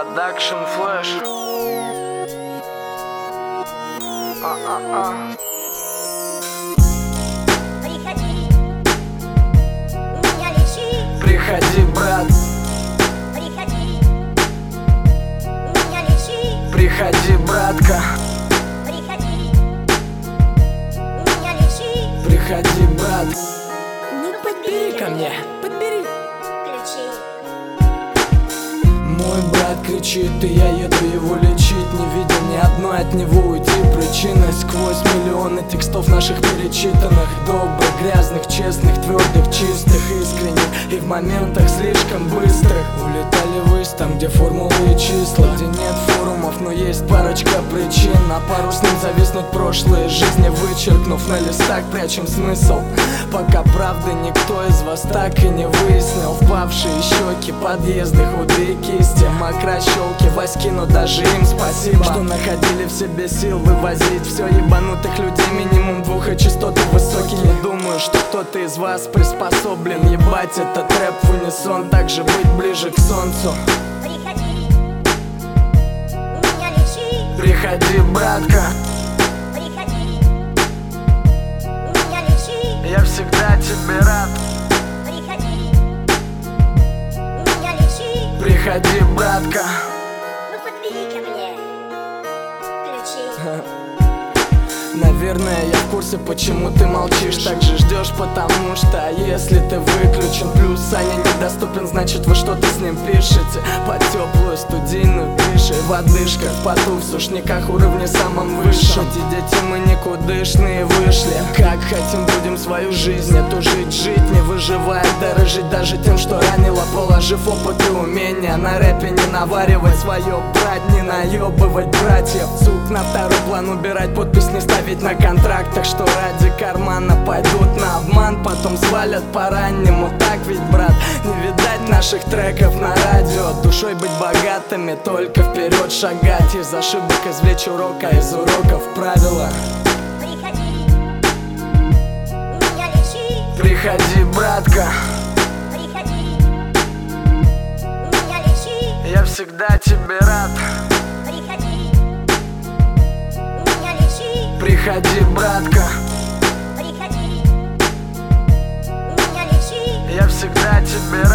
Продакшн Флэш. Приходи, брат. Приходи, братка. Приходи, брат. Ну подбери ко мне, подбери. Мой брат кричит, и я еду его лечить. Не видел ни одной от него уйти причины. Сквозь миллионы текстов наших перечитанных, добрых, грязных, честных, твердых, чистых, искренних и в моментах слишком быстрых. Улетали ввысь там, где формулы и числа, где нет форумов, но есть парочка причин. На пару с ним зависнуть прошлые жизни, вычеркнув на листах, прячем смысл. Пока правды никто из вас так и не выяснил. Впавшие щеки, подъезды, худые кисти, мокрощелки, Васьки, но даже им спасибо, что находили в себе сил вывозить все ебанутых людей минимум двух и частоты высокие. Не думаю, что кто-то из вас приспособлен ебать этот рэп в унисон, также быть ближе к солнцу. Приходи, братка. Я всегда тебе рад. Приходи, братка. Ну подбери ко мне ключи. Наверное, я в курсе, почему ты молчишь. Так же ждешь, потому что если ты выключен, плюс Саня недоступен, значит вы что-то с ним пишете. Под теплую студийную крышей, в одышках, в поту, в сушниках, уровне самом высшем. Эти дети мы никудышные вышли. Как хотим, будем свою жизнь эту жить, не выживая, дорожить даже тем, что ранило, положив опыт и умения на рэпе не наваривать свое, брать, не наебывать братьев. Звук на второй план убирать, подпись не ставить на контрактах, что ради кармана пойдут на обман, потом свалят по-раннему. Так ведь, брат, не видать наших треков на радио. Душой быть богатыми, только вперед шагать. Из ошибок извлечь урок, а из уроков правила. Приходи, братка. Я всегда тебе рад. Приходи, братка. Я всегда тебе рад.